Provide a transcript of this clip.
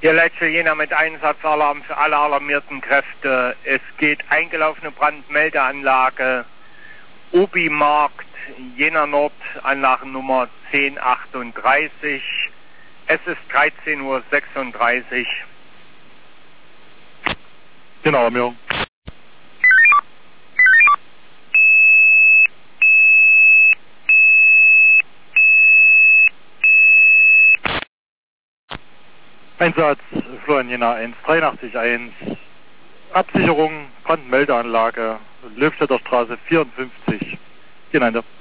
Hier Leitzel Jena mit Einsatzalarm für alle alarmierten Kräfte. Es geht eingelaufene Brandmeldeanlage Obi-Markt Jena Nord, Anlagennummer 1038. Es ist 13:36 Uhr. Genau, Alarmierung. Einsatz, Florian Jena 1881. Absicherung, Brandmeldeanlage, Löwstädter Straße 54. Gemeinde.